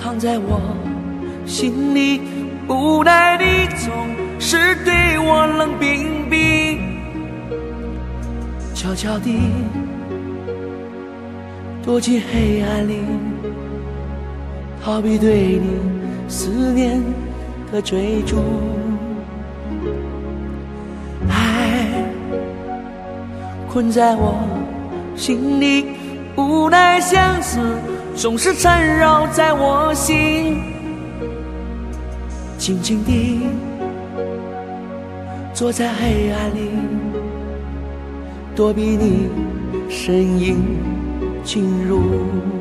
藏在我心里，无奈你总是对我冷冰冰，悄悄地躲进黑暗里，逃避对你思念的追逐。爱困在我心里，无奈相思总是缠绕在我心，静静地坐在黑暗里，躲避你身影侵入。